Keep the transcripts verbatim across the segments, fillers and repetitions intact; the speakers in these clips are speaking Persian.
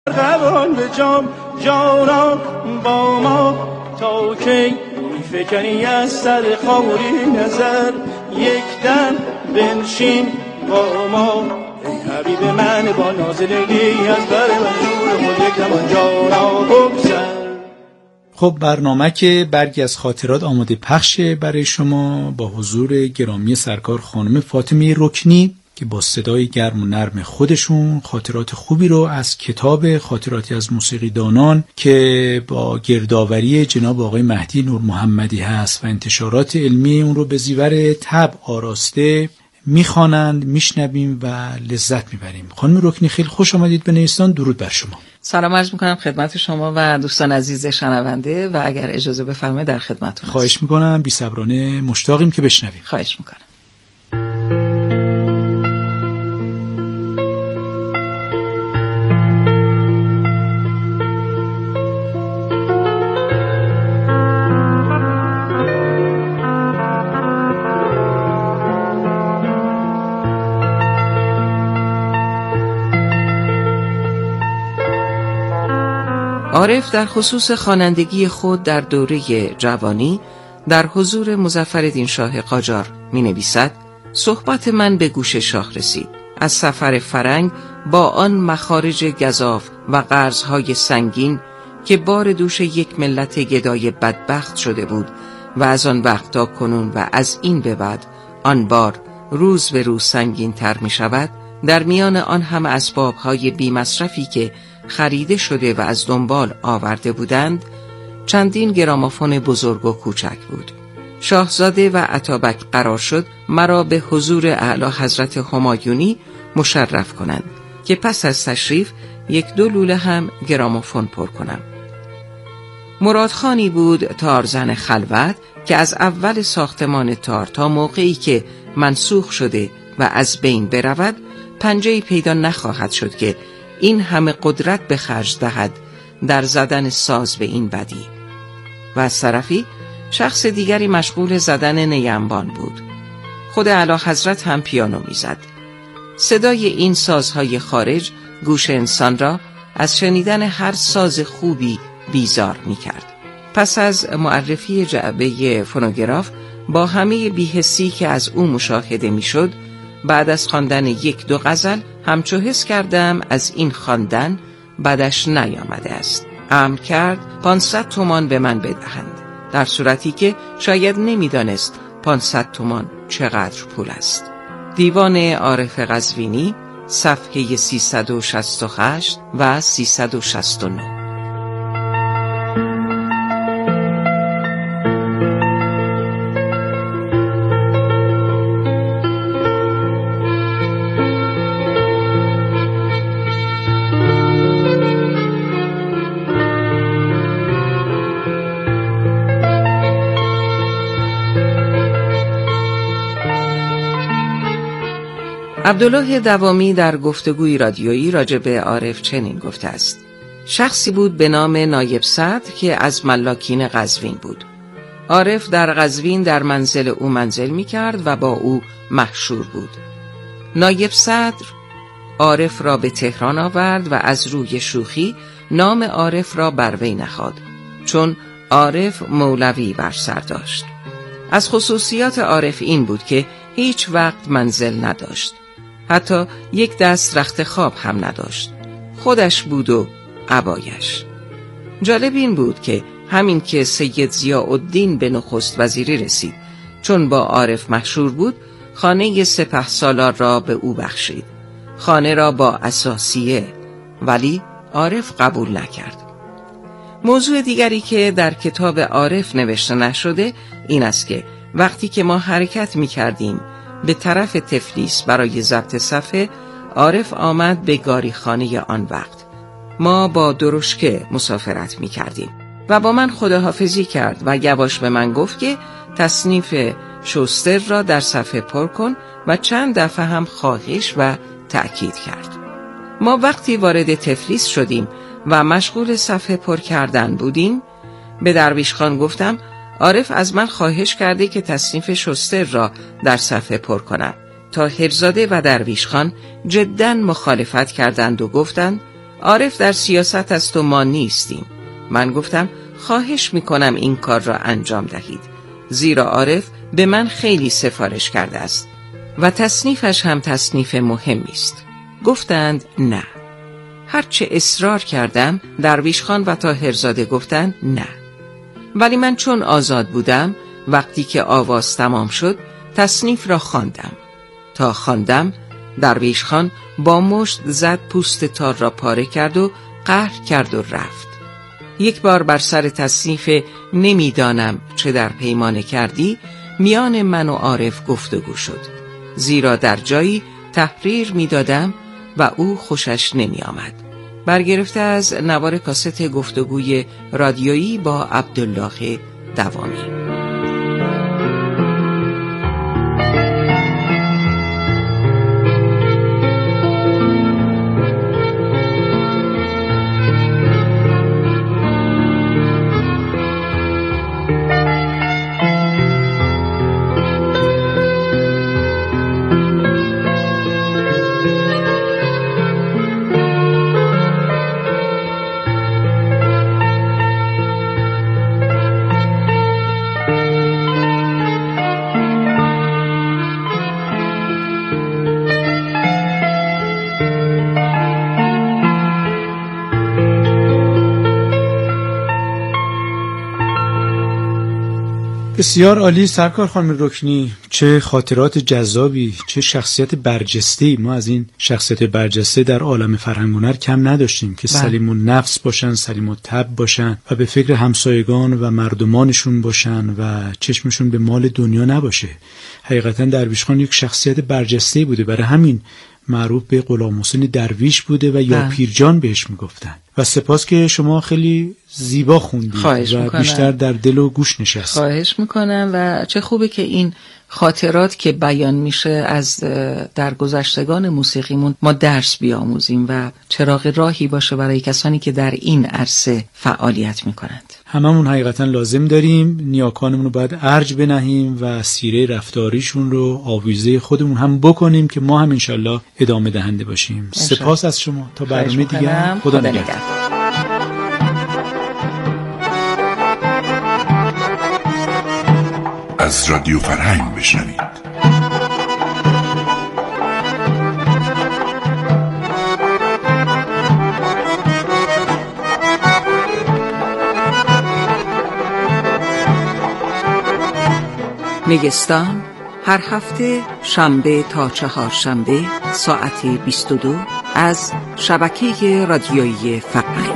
روان به جام جانا با ما تا کی میفکنی از سر خاوری نظر یک دم بنشین با ما ای حبیب من با نازنینی از بر منظور خود یک دم جانا بگذر. خب برنامه که برگی از خاطرات آماده پخشه برای شما با حضور گرامی سرکار خانم فاطمه رکنی که با صدای گرم و نرم خودشون خاطرات خوبی رو از کتاب خاطراتی از موسیقی دانان که با گردآوری جناب آقای مهدی نور محمدی هست و انتشارات علمی اون رو به زیور طبع آراسته میخوانند، میشنویم و لذت میبریم. خانم رکنی خیلی خوش آمدید به نیستان. درود بر شما. سلام عرض میکنم خدمت شما و دوستان عزیز شنونده و اگر اجازه بفرمایید در خدمتتون. خواهش میکنم، بی‌صبرانه مشتاقیم که بشنویم. خواهش میکنم. عارف در خصوص خوانندگی خود در دوره جوانی در حضور مظفرالدین شاه قاجار می نویسد: صحبت من به گوش شاه رسید از سفر فرنگ با آن مخارج گزاف و قرضهای سنگین که بار دوش یک ملت گدای بدبخت شده بود و از آن وقت تا کنون و از این به بعد آن بار روز به روز سنگین تر می شود. در میان آن هم اسبابهای بی مصرفی که خریده شده و از دنبال آورده بودند چندین گرامافون بزرگ و کوچک بود. شاهزاده و اتابک قرار شد مرا به حضور اعلی حضرت همایونی مشرف کنند که پس از تشریف یک دو لوله هم گرامافون پر کنم. مرادخانی بود تارزن خلوت که از اول ساختمان تار تا موقعی که منسوخ شده و از بین برود پنجه‌ای پیدا نخواهد شد که این همه قدرت به خرج دهد در زدن ساز به این بدی. و از طرفی شخص دیگری مشغول زدن نیمبان بود. خود اعلی حضرت هم پیانو میزد. صدای این سازهای خارج گوش انسان را از شنیدن هر ساز خوبی بیزار میکرد. پس از معرفی جعبه فونوگراف با همه بی‌حسی که از او مشاهده میشد، بعد از خواندن یک دو غزل همچو حس کردم از این خواندن بدش نیامده است. امر کرد پانصد تومان به من بدهند، در صورتی که شاید نمیدانست پانصد تومان چقدر پول است. دیوان عارف قزوینی صفحه سیصد و شصت و هشت و سیصد و شصت و نه. عبدالله دوامی در گفتگوی رادیویی راجع به عارف چنین گفته است: شخصی بود به نام نایب صدر که از ملاکین قزوین بود. عارف در قزوین در منزل او منزل می کرد و با او محشور بود. نایب صدر عارف را به تهران آورد و از روی شوخی نام عارف را بر وی نهاد، چون عارف مولوی بر سر داشت. از خصوصیات عارف این بود که هیچ وقت منزل نداشت، حتی یک دست رخت خواب هم نداشت، خودش بود و عبایش. جالب این بود که همین که سید ضیاءالدین به نخست وزیری رسید، چون با عارف مشهور بود، خانه سپهسالار را به او بخشید، خانه را با اثاثیه، ولی عارف قبول نکرد. موضوع دیگری که در کتاب عارف نوشته نشده این است که وقتی که ما حرکت می کردیم به طرف تفلیس برای ضبط صفحه، عارف آمد به گاریخانه آن وقت. ما با درشکه مسافرت می کردیم و با من خداحافظی کرد و یواش به من گفت که تصنیف شوستر را در صفحه پر کن و چند دفعه هم خواهش و تأکید کرد. ما وقتی وارد تفلیس شدیم و مشغول صفحه پر کردن بودیم، به درویش خان گفتم عارف از من خواهش کرده که تصنیف شوستر را در صفحه پر کنم. طاهرزاده و درویش خان جداً مخالفت کردند و گفتند عارف در سیاست است و ما نیستیم. من گفتم خواهش میکنم این کار را انجام دهید، زیرا عارف به من خیلی سفارش کرده است و تصنیفش هم تصنیف مهمی است. گفتند نه. هرچه اصرار کردم درویش خان و طاهرزاده گفتند نه. ولی من چون آزاد بودم، وقتی که آواز تمام شد تصنیف را خواندم. تا خواندم درویش خان با مشت زد پوست تار را پاره کرد و قهر کرد و رفت. یک بار بر سر تصنیف نمیدانم چه در پیمانه کردی میان من و عارف گفتگو شد، زیرا در جایی تحریر میدادم و او خوشش نمی آمد. برگرفته از نوار کاست گفتگوی رادیویی با عبدالله دوامی. بسیار عالی سرکار خانم رکنی، چه خاطرات جذابی، چه شخصیت برجسته‌ای. ما از این شخصیت برجسته در عالم فرهنگ و هنر کم نداشتیم که سلیم النفس باشن، سلیم الطبع باشن و به فکر همسایگان و مردمانشون باشن و چشمشون به مال دنیا نباشه. حقیقتا درویش خان یک شخصیت برجسته‌ای بوده، برای همین معروف به غلام حسین درویش بوده و یا پیرجان بهش میگفتن. و سپاس که شما خیلی زیبا خوندید و میکنم. بیشتر در دل و گوش نشست. خواهش میکنم و چه خوبه که این خاطرات که بیان میشه از درگذشتگان موسیقیمون ما درس بیاموزیم و چراغ راهی باشه برای کسانی که در این عرصه فعالیت میکنند. هممون حقیقتا لازم داریم نیاکانمون رو باید ارج بنهیم و سیره رفتاریشون رو آویزه خودمون هم بکنیم که ما هم انشالله ادامه دهنده باشیم. سپاس از شما. تا برنامه دیگه، خدا نگهدار. از رادیو فرهنگ بشنوید. میگستان هر هفته شنبه تا چهارشنبه ساعت بیست و دو از شبکه رادیویی فرهنگ.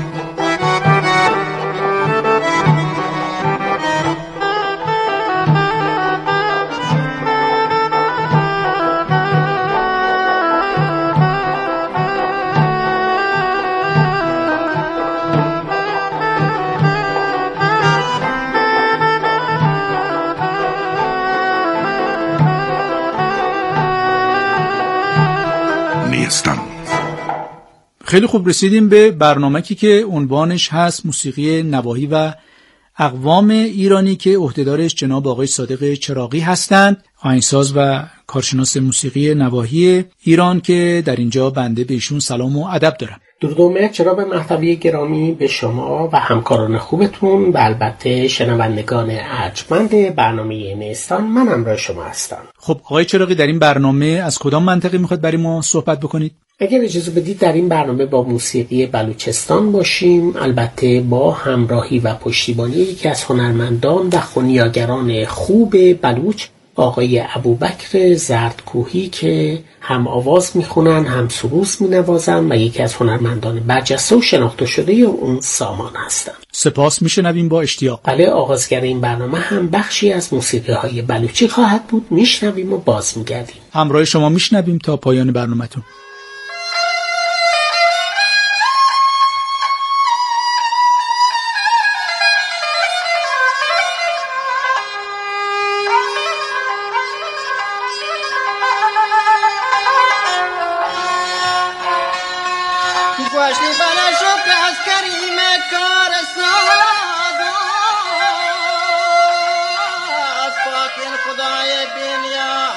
خیلی خوب، رسیدیم به برنامه‌ای که عنوانش هست موسیقی نواحی و اقوام ایرانی که عهدهدارش جناب آقای صادق چراغی هستند، آهنگساز و کارشناس موسیقی نواحی ایران که در اینجا بنده به ایشون سلام و ادب دارم. درود و مرد جناب مهدوی گرامی به شما و همکاران خوبتون و البته شنوندگان ارجمند برنامه نیستان. من همراه شما هستم. خب آقای چراغی، در این برنامه از کدام منطقه میخواد برای ما صحبت بکنید؟ اگر اجازه بدید در این برنامه با موسیقی بلوچستان باشیم، البته با همراهی و پشتیبانی یکی از هنرمندان و خونیاگران خوب بلوچ، آقای ابوبکر زردکوهی که هم آواز میخونن هم سروس مینوازن و یکی از هنرمندان برجسته و شناخته شده اون سامان هستن. سپاس، میشنویم با اشتیاق. بله، آغازگر این برنامه هم بخشی از موسیقی های بلوچی خواهد بود. میشنویم و باز میگردیم. همراه شما میشنویم تا پایان برنامه‌تون.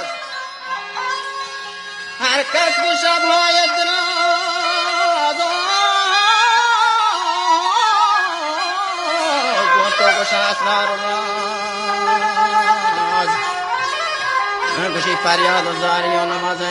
هر کس به شبهای دراز اسرار و راز کشی فریاد و زاری و نمازه.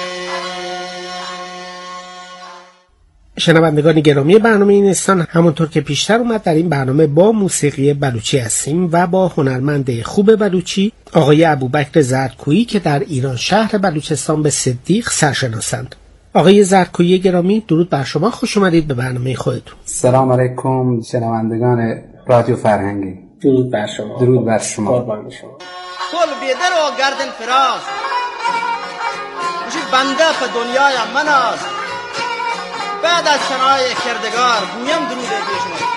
شنوندگان گرامی برنامه اینستان، همونطور که پیشتر اومد در این برنامه با موسیقی بلوچی هستیم و با هنرمند خوب بلوچی آقای ابوبکر زردکویی که در ایران شهر بلوچستان به صدیق سرشناسند. آقای زردکویی گرامی، درود بر شما، خوش اومدید به برنامه خودتون. سلام علیکم شنوندگان رادیو فرهنگی. درود بر شما. درود بر شما. قربان شما. کل بیدر و گردن فراز مشی بنده په دنیای من است، بعد از سنای کردگار گویم درود به شما.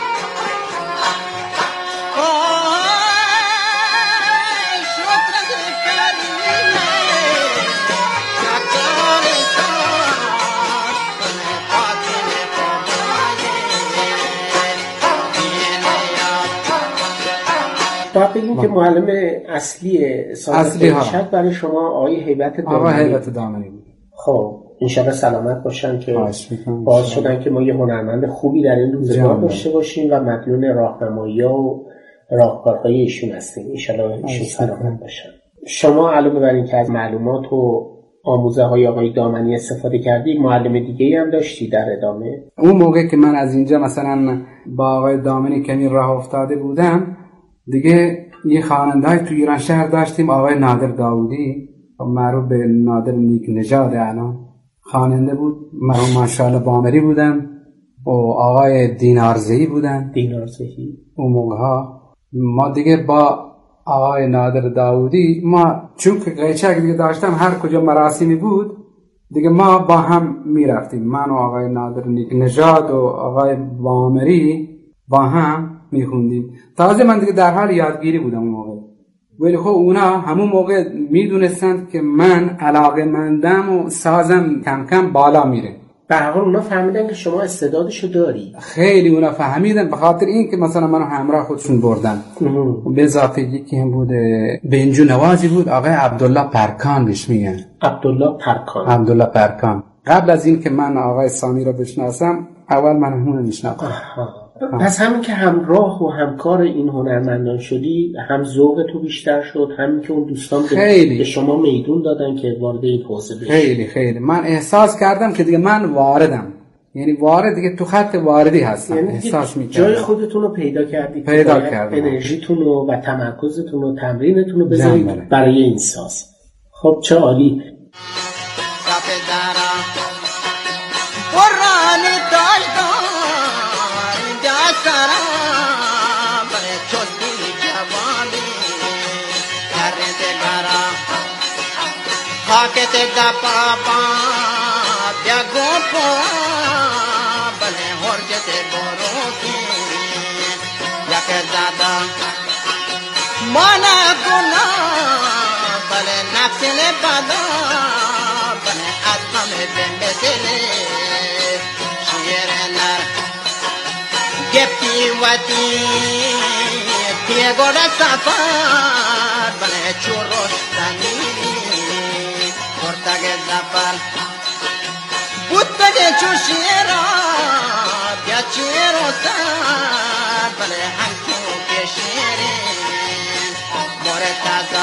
باید بگیم که معلم اصلی سازمان ارشد برای شما آقای هیبت دامنی آقای هیبت دامنی بود. خب انشاءالله سلامت باشن که باعث شدن که ما یه هنرمند خوبی در این روزگار داشته باشیم و مدیون راهنمایی‌ها و راهکارهای ایشون هستیم. انشاءالله ایشون سلامت باشن. شما علاوه بر این که از معلومات و آموزه های آقای دامنی استفاده کردید، معلم دیگه‌ای هم داشتی در ادامه؟ اون موقع که من از اینجا مثلا با آقای دامنی کمی راه افتاده بودم، دیگه یه خواننده تو ایران شهر داشتیم، آقای نادر داودی، معروف به نادر نیک نژاد، الان خواننده بود. مرحوم ماشاءالله بامری بودن و آقای دینارزهی بودن. دینارزهی اون موقع ها ما دیگه با آقای نادر داودی، ما چون که قیچک دیگه داشتم، هر کجا مراسمی بود دیگه ما با هم میرفتیم، من و آقای نادر نیک نژاد و آقای بامری با هم میخوندیم. تازه من دیگه در حال یادگیری بودم اون موقع، ولی خب اونا همون موقع میدونستند که من علاقه‌مندم و سازم کم کم بالا میره. به هر حال اونا فهمیدن که شما استعدادشو داری. خیلی اونا فهمیدن، به خاطر این که مثلا منو همراه خودشون بردن. به اضافه یکی هم بود بنجو نوازی بود، آقای عبدالله پرکان بهش میگن. عبدالله پرکان. عبدالله پرکان. قبل از این که من آقای سامی رو بشناسم، اول من همون میشناختم. پس همین که همراه و همکار این هنرمندان شدی، هم ذوق تو بیشتر شد، همین که اون دوستان به شما میدون دادن که وارد این حوزه بشی. خیلی خیلی من احساس کردم که دیگه من واردم، یعنی وارد دیگه تو خط واردی هستم. یعنی احساس می‌کردم جای خودتون رو پیدا کردید، پیدا کردم، انرژیتون رو و تمرکزتون و تمرینتون رو بذارید برای این ساز. خب چه عالی. Hakete da papa bia gopo bale horjete boroki yaker dada mana guna bale nafsele pada bale atme bembesele shirenar gepti wati pie goda safar bale churros tani portage zapar buttage chushira piacero sa bale hanku ke shere moretaza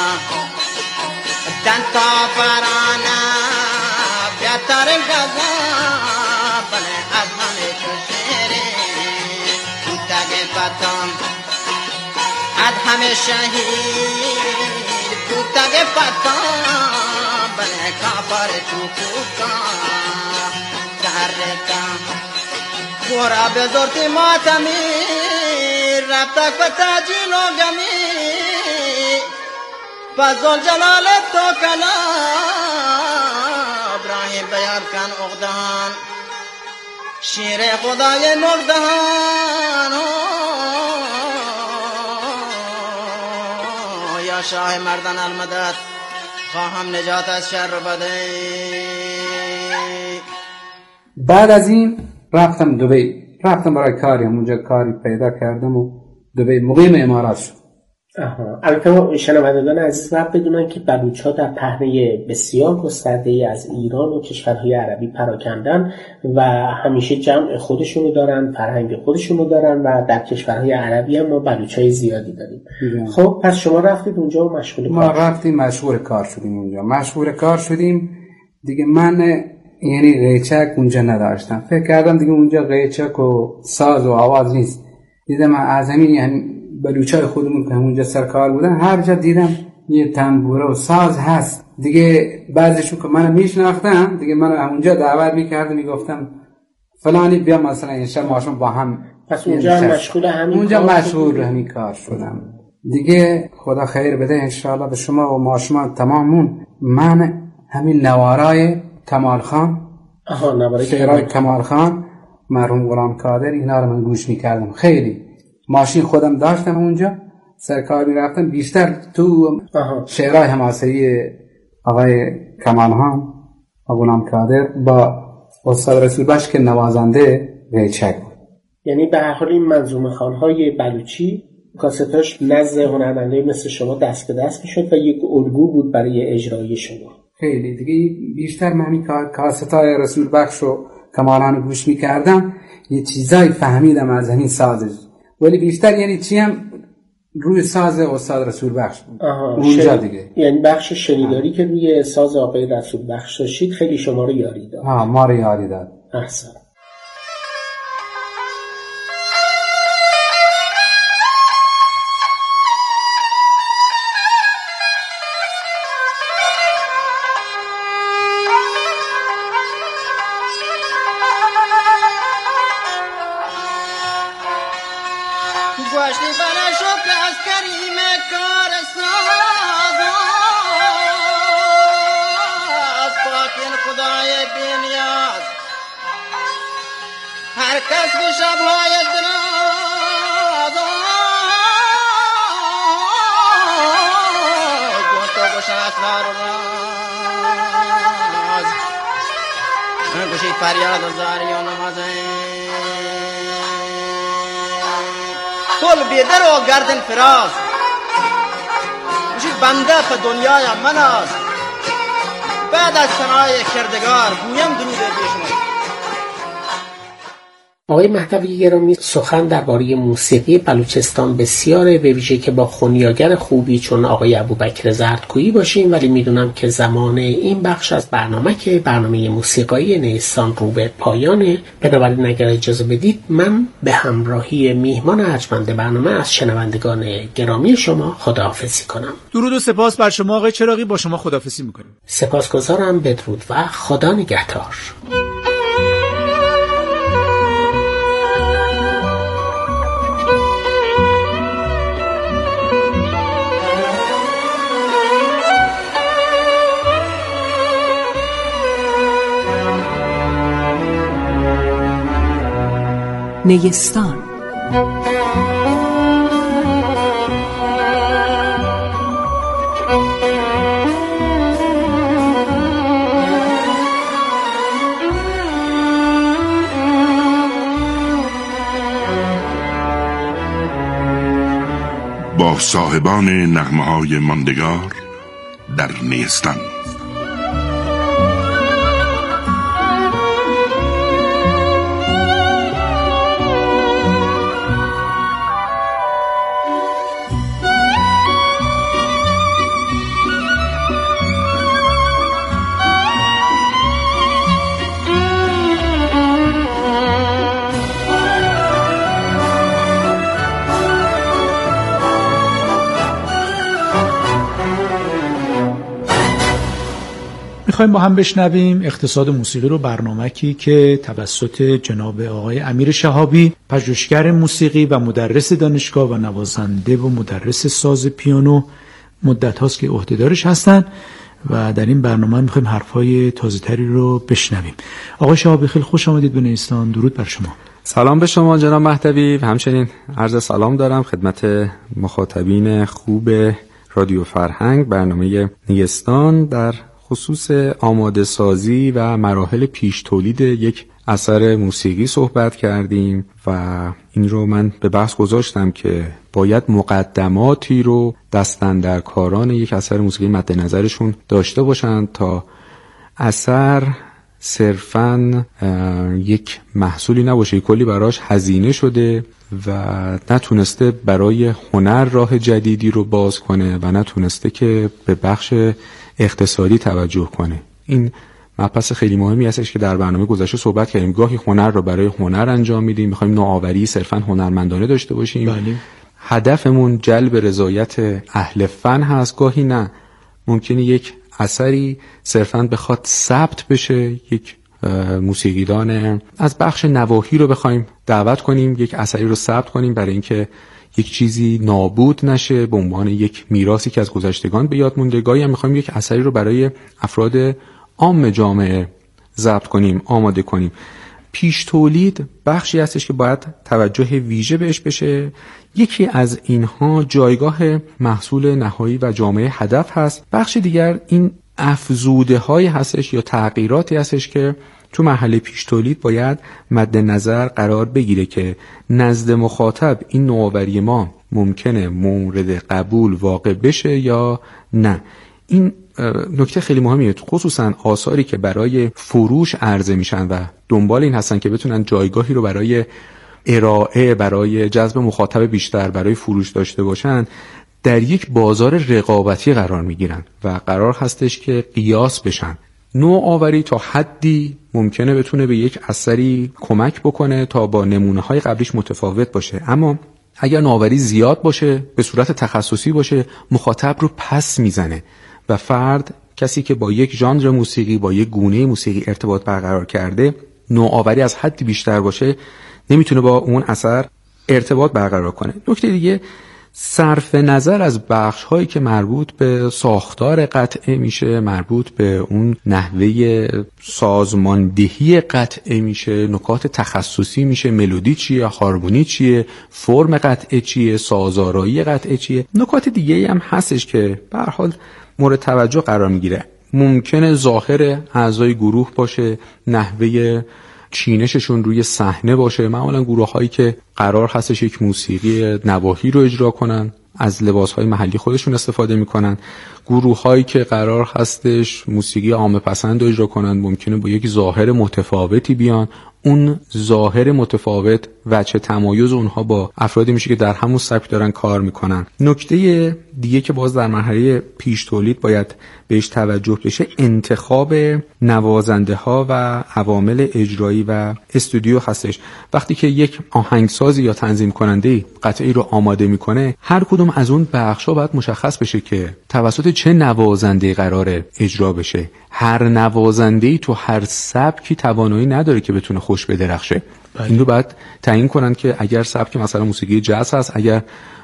danta parana piatar gaza bale azmane chushere buttage patam adhame shahid buttage patam bale kapar chukuka tareka gora bezorti matami rabta pataji logami fazol jalal to kala ibrahim bayar kan uqdan shire khudaye nurdan ya shah mardan al madad خواهم نجات از شر و بده. بعد از این رفتم دبی، رفتم برای کاری، اونجا کاری پیدا کردم و دبی مقیم امارات شد. آها. البته شنوندگان عزیز باید بدونن که بلوچ‌ها در پهنه بسیار گسترده‌ای از ایران و کشورهای عربی پراکندن و همیشه جمع خودشونو دارن، فرهنگ خودشونو دارن و در کشورهای عربی هم ما بلوچ‌های زیادی داریم. بیدن. خب پس شما رفتید اونجا و مشغول ما کار رفتیم مشغول کار شدیم اونجا. مشغول کار شدیم دیگه. من یعنی قیچک اونجا نداشتم. فکر کردم دیگه اونجا قیچک و ساز و آواز نیست. دیدم از همین یعنی بلوچای خودمون که اونجا سرکار بودن هر جا دیدم یه تنبوره و ساز هست. دیگه بعضیشون که منو میشناختن دیگه منو اونجا دعوت میکردم، میگفتم فلانی بیا مثلا این شب ما با هم. پس اونجا مشغول همین اونجا مشغول همین کار شدم. دیگه خدا خیر بده انشاءالله به شما و ما شما تمامون. من همین نوارای کمال خان، آها نوارای شعرهای کمال خان، مرحوم غلام قادر، اینا رو من گوش میکردم. خیلی ماشین خودم داشتم اونجا سرکار میرفتم، بیشتر تو شعرهای حماسه‌ای آقای کمال خان و غلام قادر با استاد رسول بخش که نوازنده قیچک بود. یعنی به هر حال این منظومه خوان‌های بلوچی کاستاش نزد هنرمندای مثل شما دست به دست میشد و یک الگو بود برای اجرای شما. خیلی دیگه بیشتر من همین کاستای رسول بخش و کمالان گوش میکردم، یه چیزایی فهمیدم از همین سازش، ولی بیشتر یعنی چی هم روی ساز استاد رسول بخش بود. اونجا دیگه یعنی بخش شنیداری که روی ساز آقای رسول بخش داشتید خیلی شما رو یاری داد. ها ما رو یاری داد. احسن. فریاد و زاری و نمازه طول بیدر و گردن فراز مشید بنده په دنیای من است بعد از ثنای کردگار گویم درود بیشمار. آقای مهدوی گرامی، سخن درباره موسیقی بلوچستان بسیاره، به ویژه که با خونیاگر خوبی چون آقای ابوبکر زردکویی باشیم، ولی میدونم که زمان این بخش از برنامه که برنامه موسیقایی نیستان رو به پایانه، بنابراین اگر اجازه بدید من به همراهی میهمان ارجمند برنامه از شنوندگان گرامی شما خداحافظی کنم. درود و سپاس بر شما آقای چراغی، با شما خداحافظی میکنیم. سپاسگزارم، بدرود و خدا نگهدار. نیستان. با صاحبان نغمه‌های ماندگار در نیستان. میخوایم با هم بشنویم اقتصاد موسیقی رو، برنامه‌ای که توسط جناب آقای امیر شهابی، پژوهشگر موسیقی و مدرس دانشگاه و نوازنده و مدرس ساز پیانو مدت هاست که عهدهدارش هستن و در این برنامه میخوایم حرفای تازه‌تری رو بشنویم. آقای شهابی خیلی خوش آمدید به نیستان. درود بر شما. سلام به شما جناب مهدوی، همچنین عرض سلام دارم خدمت مخاطبین خوب رادیو فرهنگ. برنامه نیستان در خصوص آماده سازی و مراحل پیش تولید یک اثر موسیقی صحبت کردیم و این رو من به بحث گذاشتم که باید مقدماتی رو دستاندرکاران یک اثر موسیقی مد نظرشون داشته باشند تا اثر صرفاً یک محصولی نباشه، کلی براش هزینه شده و نتونسته برای هنر راه جدیدی رو باز کنه و نتونسته که به بخش اقتصادی توجه کنه. این مبحث خیلی مهمی هستش که در برنامه گذشته صحبت کردیم. گاهی هنر رو برای هنر انجام میدیم، میخوایم نوآوری صرفاً هنرمندانه داشته باشیم، بله. هدفمون جلب رضایت اهل فن هست. گاهی نه، ممکنه یک اثری صرفاً بخواد ثبت بشه، یک موسیقیدان از بخش نواحی رو بخوایم دعوت کنیم یک اثری رو ثبت کنیم برای اینکه یک چیزی نابود نشه به عنوان یک میراثی که از گذشتگان به یاد مونده. گاهی هم میخوایم یک اثری رو برای افراد عام جامعه ضبط کنیم، آماده کنیم. پیش تولید بخشی هستش که باید توجه ویژه بهش بشه. یکی از اینها جایگاه محصول نهایی و جامعه هدف هست. بخش دیگر این افزوده های هستش یا تغییراتی هستش که تو مرحله پیش تولید باید مد نظر قرار بگیره که نزد مخاطب این نوآوری ما ممکنه مورد قبول واقع بشه یا نه. این نکته خیلی مهمیه، خصوصا آثاری که برای فروش عرضه میشن و دنبال این هستن که بتونن جایگاهی رو برای ارائه، برای جذب مخاطب بیشتر، برای فروش داشته باشن، در یک بازار رقابتی قرار میگیرن و قرار هستش که قیاس بشن. نوآوری تا حدی ممکنه بتونه به یک اثری کمک بکنه تا با نمونه‌های قبلیش متفاوت باشه، اما اگر نوآوری زیاد باشه، به صورت تخصصی باشه، مخاطب رو پس میزنه و فرد، کسی که با یک ژانر موسیقی، با یک گونه موسیقی ارتباط برقرار کرده، نوآوری از حدی بیشتر باشه نمیتونه با اون اثر ارتباط برقرار کنه. نکته دیگه، صرف نظر از بخش هایی که مربوط به ساختار قطعه میشه، مربوط به اون نحوه سازماندهی قطعه میشه، نکات تخصصی میشه، ملودی چیه، هارمونی چیه، فرم قطعه چیه، سازآرایی قطعه چیه. نکات دیگه هم هستش که به هر حال مورد توجه قرار میگیره. ممکنه ظاهر اعضای گروه باشه، نحوه چینششون روی صحنه باشه. معمولا گروه هایی که قرار هستش یک موسیقی نواحی رو اجرا کنن، از لباس های محلی خودشون استفاده میکنن. گروه هایی که قرار هستش موسیقی عامه پسند رو اجرا کنن ممکنه با یک ظاهر متفاوتی بیان. اون ظاهر متفاوت وجه تمایز اونها با افرادی میشه که در همون سبک دارن کار میکنن. نکته دیگه که باز در مرحله پیش تولید باید بهش توجه بشه، انتخاب نوازنده ها و عوامل اجرایی و استودیو هستش. وقتی که یک آهنگسازی یا تنظیم کننده قطعی رو آماده میکنه، هر کدوم از اون بخشا باید مشخص بشه که توسط چه نوازنده قراره اجرا بشه. هر نوازنده‌ای تو هر سبکی توانایی نداره که بتونه خوش بدرخشه. بله. این رو باید تعیین کنن که اگر سبک مثلا موسیقی جاز هست، اگر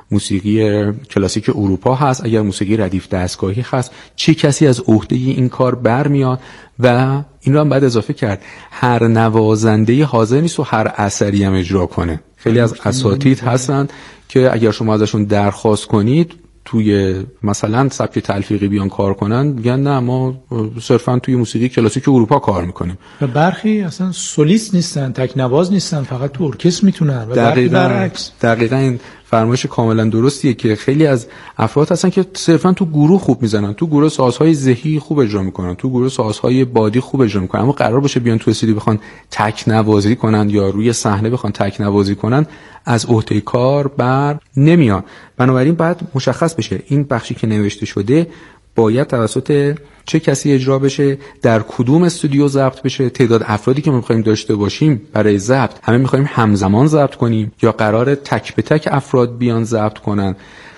موسیقی کلاسیک اروپا هست، اگر موسیقی ردیف دستگاهی هست، چه کسی از عهده این کار برمیاد. و این رو هم باید اضافه کرد، هر نوازنده حاضر نیست و هر اثری هم اجرا کنه. خیلی از اساتید هستن که اگر شما ازشون درخواست کنید توی مثلا سبک تلفیقی بیان کار کنن، میگن نه ما صرفا توی موسیقی کلاسیک اروپا کار میکنیم. و برخی اصلا سولیست نیستن، تک نواز نیستن، فقط تو ارکستر میتونن. و دقیقاً برعکس. دقیقاً این فرمایش کاملا درستیه که خیلی از افراد هستن که صرفا تو گروه خوب میزنن، تو گروه سازهای ذهی خوب اجرا میکنن، تو گروه سازهای بادی خوب اجرا میکنن، اما قرار باشه بیان تو استودیو بخوان تک نوازی کنن یا روی صحنه بخوان تک نوازی کنن، از عهده کار بر نمیان. بنابراین باید مشخص بشه این بخشی که نوشته شده باید توسط چه کسی اجرا بشه، در کدوم استودیو ضبط بشه، تعداد افرادی که ما می‌خوایم داشته باشیم برای ضبط همه می‌خوایم همزمان ضبط کنیم یا قراره تک به تک افراد بیان ضبط کنن.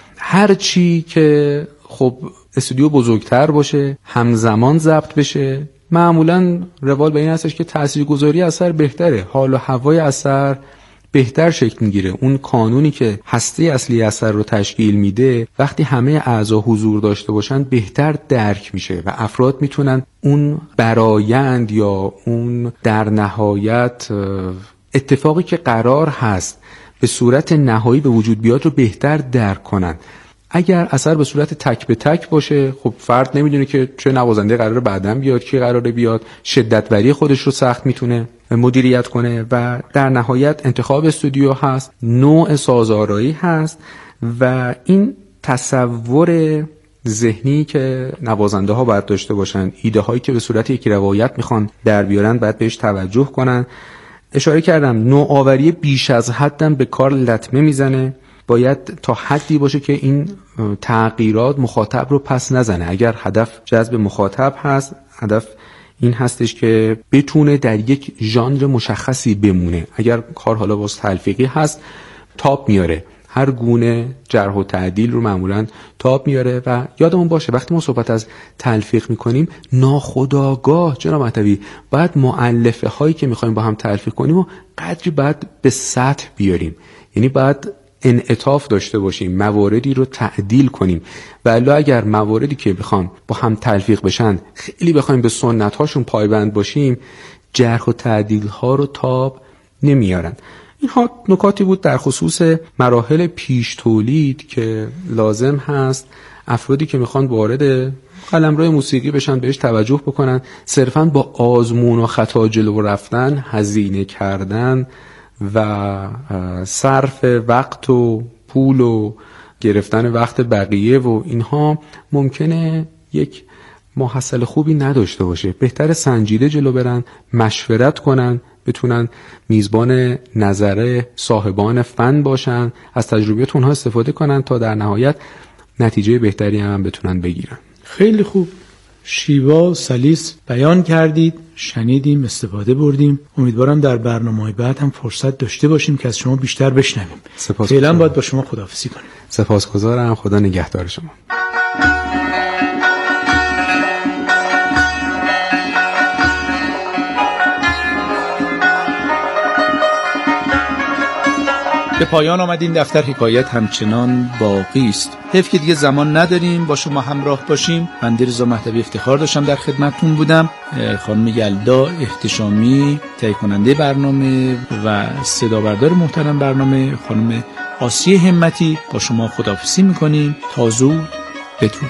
هر چی که خب استودیو بزرگتر باشه، همزمان ضبط بشه. معمولاً روال به این هستش که تاثیرگذاری اثر بهتره، حال و هوای اثر بهتر شکل میگیره. اون قانونی که هسته اصلی اثر رو تشکیل میده، وقتی همه اعضا حضور داشته باشن بهتر درک میشه و افراد میتونن اون برایند یا اون در نهایت اتفاقی که قرار هست به صورت نهایی به وجود بیاد رو بهتر درک کنن. اگر اثر به صورت تک به تک باشه، خب فرد نمیدونه که چه نوازنده قراره بعداً بیاد، کی قراره بیاد، شدت وری خودش رو سخت میتونه مدیریت کنه و در نهایت انتخاب استودیو هست، نوع سازآرایی هست و این تصور ذهنی که نوازنده ها باید داشته باشن، ایده هایی که به صورت یک روایت میخوان در بیارن باید بهش توجه کنن. اشاره کردم نوآوری بیش از حدم به کار لطمه میزنه، باید تا حدی باشه که این تغییرات مخاطب رو پس نزنه. اگر هدف جذب مخاطب هست، هدف این هستش که بتونه در یک ژانر مشخصی بمونه. اگر کار حالا باز تلفیقی هست تاپ میاره، هر گونه جرح و تعدیل رو معمولاً تاپ میاره و یادمون باشه وقتی ما صحبت از تلفیق میکنیم ناخودآگاه جناب مهدوی باید مؤلفه هایی که میخوایم با هم تلفیق کنیم و قدری باید به سطح بیاریم، یعنی باید انعطاف داشته باشیم، مواردی رو تعدیل کنیم و الا اگر مواردی که بخوام با هم تلفیق بشن خیلی بخوایم به سنت هاشون پایبند باشیم جرح و تعدیل ها رو تاب نمیارن. اینها نکاتی بود در خصوص مراحل پیش تولید که لازم هست افرادی که میخوان وارد قلمرو موسیقی بشن بهش توجه بکنن. صرفاً با آزمون و خطا جلو رفتن، هزینه کردن و صرف وقت و پول و گرفتن وقت بقیه و اینها ممکنه یک محصل خوبی نداشته باشه. بهتر سنجیده جلو برن، مشورت کنن، بتونن میزبان نظر صاحبان فن باشن، از تجربیات اونها استفاده کنن تا در نهایت نتیجه بهتری هم بتونن بگیرن. خیلی خوب، شیوا سلیس بیان کردید، شنیدیم، استفاده بردیم. امیدوارم در برنامه‌های بعد هم فرصت داشته باشیم که از شما بیشتر بشنویم. فعلا باید با شما خداحافظی کنیم. سپاسگزارم، خدا نگهدار شما. به پایان آمد این دفتر حکایت همچنان باقی است. حیف که دیگه زمان نداریم با شما همراه باشیم. بنده رضا مهدوی افتخار داشتم در خدمتتون بودم. خانم یلدا احتشامی تهیه کننده برنامه و صدا بردار محترم برنامه خانم آسیه همتی با شما خداحافظی میکنیم. تا زود، بدرود.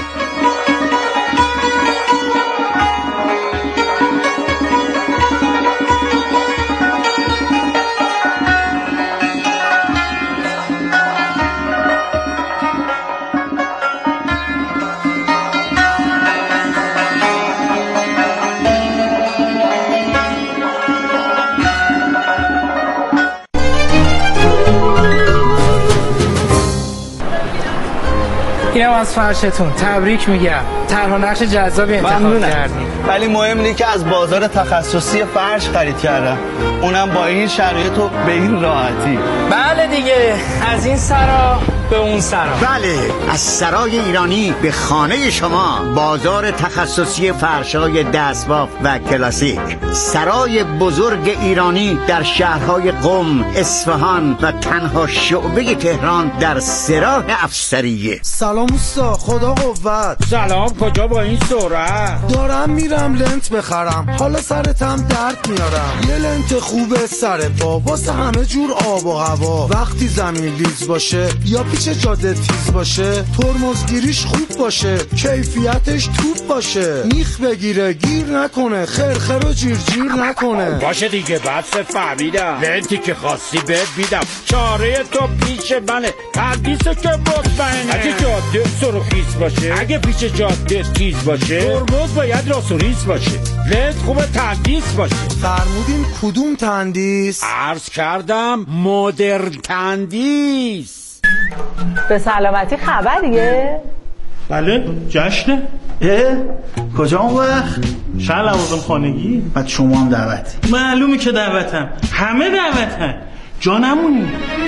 اینم از فرشتون، تبریک میگم. طرح و نقش جذابی انتخاب کردیم. ولی مهم اینه که از بازار تخصصی فرش خرید کردم، اونم با این شرایط و به این راحتی. بله دیگه، از این سرا به اون سرا. بله، از سرای ایرانی به خانه شما، بازار تخصصی فرشای دستباف و کلاسیک. سرای بزرگ ایرانی در شهرهای قم، اصفهان و تنها شعبه تهران در سراح افسریه. سلام اوستا، خدا قوت. سلام، کجا با این سرعت؟ دارم میرم لنت بخرم، حالا سرتم درد میارم. یه لنت خوبه سر پا واسه همه جور آب و هوا. وقتی زمین لیز باشه یا پیچ جاده تیز باشه، ترمزگیریش خوب باشه، کیفیتش توپ باشه، میخ بگیره گیر نکنه، خرخر و جیر جیر نکنه. باشه دیگه، بس فهمیدم. لنتی که خواستی بهت بیدم، چاره تو پیش منه، تردیسه که مطمئنه. اگه جاده سرخیز باشه، اگه پیچ جاده تیز باشه، ترمز باید راست و ریز باشه، لنت خوبه تندیس باشه. فرمودین کدوم تندیس؟ عرض کردم مدرن تندیس. به سلامتی خبریه؟ بله، جشنه. اه؟ کجا اون وقت؟ شهر لوازم خانگی؟ بعد شما هم دعوتی؟ معلومه که دعوتم، همه دعوتن، جا نمونی.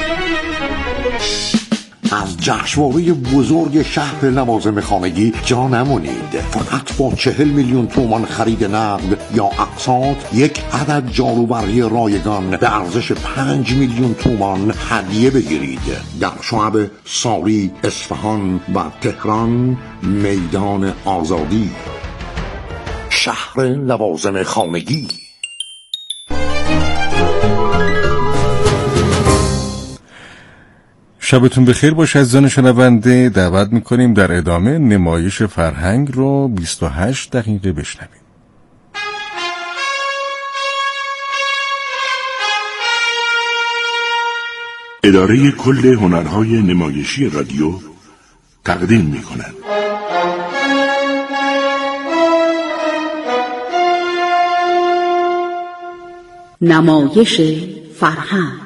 از جشنواره بزرگ شهر لوازم خانگی جا نمونید. فقط با چهل میلیون تومان خرید نقد یا اقساط یک عدد جاروبرقی رایگان به ارزش پنج میلیون تومان هدیه بگیرید. در شعب ساری، اصفهان و تهران، میدان آزادی. شهر لوازم خانگی. شبتون بخیر باشه عزیزان شنونده. دعوت میکنیم در ادامه نمایش فرهنگ رو بیست و هشت دقیقه بشنویم. اداره کل هنرهای نمایشی رادیو تقدیم میکند نمایش فرهنگ.